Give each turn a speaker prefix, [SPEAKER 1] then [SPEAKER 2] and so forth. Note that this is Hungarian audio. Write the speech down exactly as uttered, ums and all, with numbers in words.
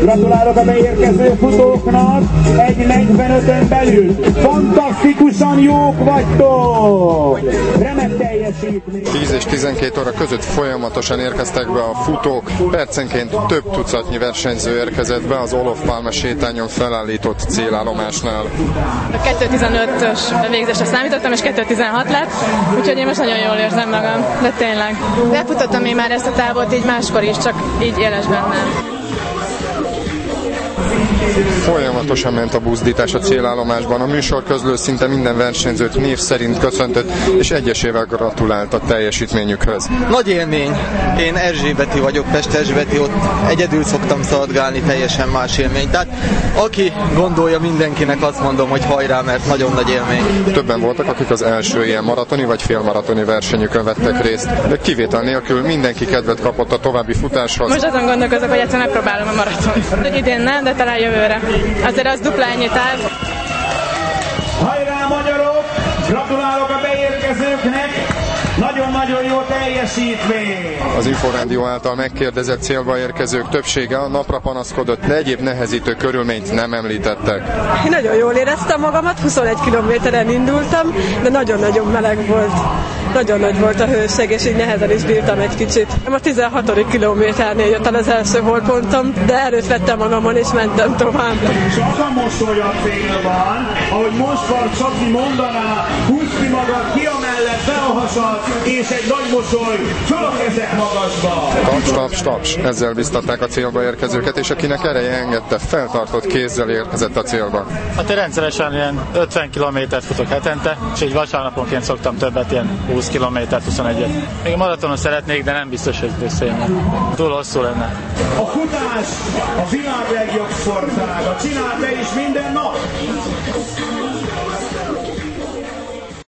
[SPEAKER 1] Gratulálok a beérkező futóknak, egy negyvenötön belül. Fantasztikusan jók vagytok! Remek teljesítmény!
[SPEAKER 2] tíz és tizenkét óra között folyamatosan érkeztek be a futók, percenként több tucatnyi versenyző érkezett be az Olof Palme sétányon felállított célállomásnál.
[SPEAKER 3] A kettő tizenötös végzésre számítottam, és kettő tizenhat lett, úgyhogy én most nagyon jól érzem magam, de tényleg. Befutottam én már ezt a távot így máskor is, csak így élesben nem.
[SPEAKER 2] Folyamatosan ment a buzdítás a célállomásban. A műsorközlő szinte minden versenyzőt név szerint köszöntött, és egyesével gratulált a teljesítményükhöz.
[SPEAKER 4] Nagy élmény. Én Erzsébeti vagyok, Pest Erzsébeti, ott egyedül szoktam szaladgálni, teljesen más élmény. Tehát aki gondolja, mindenkinek azt mondom, hogy hajrá, mert nagyon nagy élmény.
[SPEAKER 2] Többen voltak, akik az első ilyen maratoni vagy félmaratoni versenyükön vettek részt, de kivétel nélkül mindenki kedvet kapott a további futáshoz.
[SPEAKER 3] Most azon gondolkozok, hogy egyszer megpróbálom a maratont. Idén nem, de talán jövőre. Azért az dupla ennyi táv.
[SPEAKER 1] Hajrá magyarok! Gratulálok a beérkezőknek! Nagyon-nagyon jó teljesítmény!
[SPEAKER 2] Az Inforádió által megkérdezett célba érkezők többsége a napra panaszkodott, de egyéb nehezítő körülményt nem említettek.
[SPEAKER 5] Én nagyon jól éreztem magamat, huszonegy kilométeren indultam, de nagyon-nagyon meleg volt. Nagyon nagy volt a hőség, és így nehezen is bírtam egy kicsit. A tizenhatodik kilométernél jött el az első holpontom, de erőt vettem magamon, és mentem tovább.
[SPEAKER 1] Csak a mosoly a célban, ahogy most van, Csabi mondaná, húzd ki magad, ki amellett, be a hasad, és egy nagy mosoly, föl a kezek magasba.
[SPEAKER 2] Taps, taps, taps. Ezzel biztatták a célba érkezőket, és akinek ereje engedte, feltartott kézzel érkezett a célba.
[SPEAKER 6] Hát én rendszeresen ilyen ötven kilométert futok hetente, és így vasárnaponként szoktam többet, ilyen húsz kilométert, huszonegyet. Még maratonon szeretnék, de nem biztos, hogy összejönne. Túl hosszú lenne.
[SPEAKER 1] A futás a világ legjobb sportága. Csinál te is minden nap!